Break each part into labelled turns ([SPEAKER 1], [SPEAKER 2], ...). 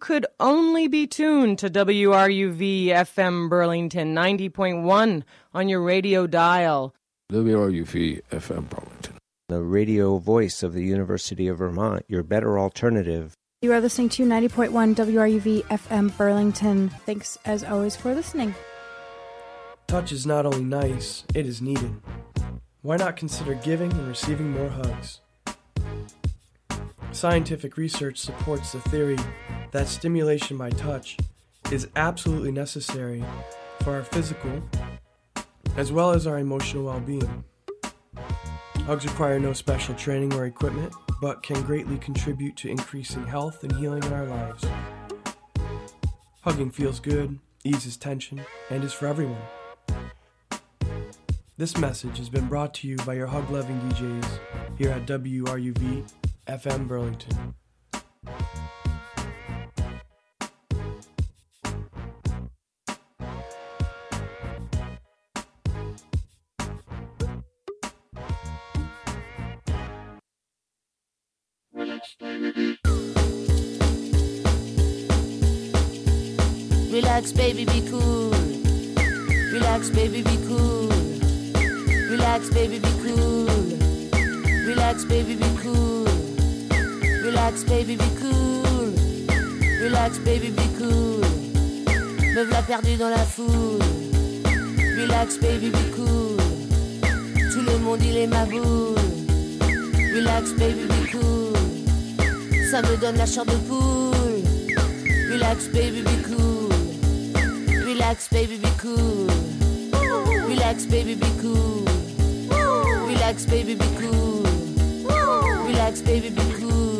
[SPEAKER 1] could only be tuned to WRUV FM Burlington 90.1 on your radio dial.
[SPEAKER 2] WRUV FM Burlington,
[SPEAKER 3] the radio voice of the University of Vermont, your better alternative.
[SPEAKER 4] You are listening to 90.1 WRUV FM Burlington. Thanks, as always, for listening.
[SPEAKER 5] Touch is not only nice, it is needed. Why not consider giving and receiving more hugs? Scientific research supports the theory that stimulation by touch is absolutely necessary for our physical as well as our emotional well-being. Hugs require no special training or equipment, but can greatly contribute to increasing health and healing in our lives. Hugging feels good, eases tension, and is for everyone. This message has been brought to you by your hug-loving DJs here at WRUV FM Burlington.
[SPEAKER 6] Relax, baby, be cool. Relax, baby, be cool. Relax, baby, be cool. Relax, baby, be cool. Relax, baby, be cool. Relax, baby, be cool. Me v'là perdu dans la foule. Relax, baby, be cool. Tout le monde, il est ma boule. Relax, baby, be cool. Ça me donne la chair de poule. Relax, baby, be cool. Relax, baby, be cool. Relax, baby, be cool. Relax, baby, be cool. Relax, baby, be cool.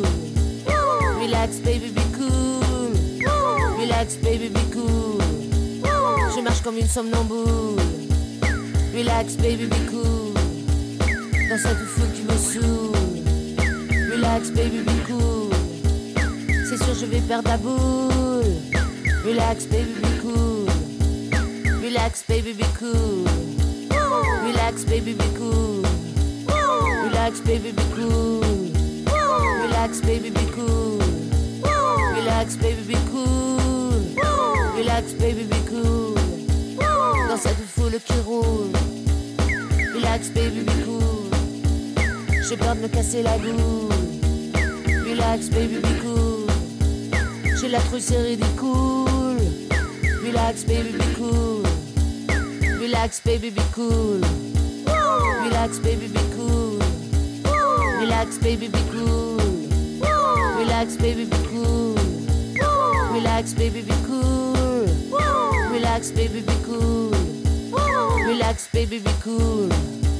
[SPEAKER 6] Relax, baby, be cool. Relax, baby, be cool. Je marche comme une somnambule. Relax, baby, be cool. Dans cette foule qui me saoule. Relax, baby, be cool. C'est sûr, je vais perdre la boule. Relax, baby, be cool. Relax, baby, be cool. Relax, baby, be cool. Relax, baby, be cool. Relax, baby, be cool. Relax, baby, be cool. Relax, baby, be cool. Dans cette foule qui roule. Relax, baby, be cool. J'ai peur de me casser la boule. Relax, baby, be cool. J'ai la trouille, c'est ridicule. Relax, baby, be cool. Relax, baby, be cool. Relax, baby, be cool. Relax, baby, be cool. Relax, baby, be cool. Relax, baby, be cool. Relax, baby, be cool. Relax, baby, be cool.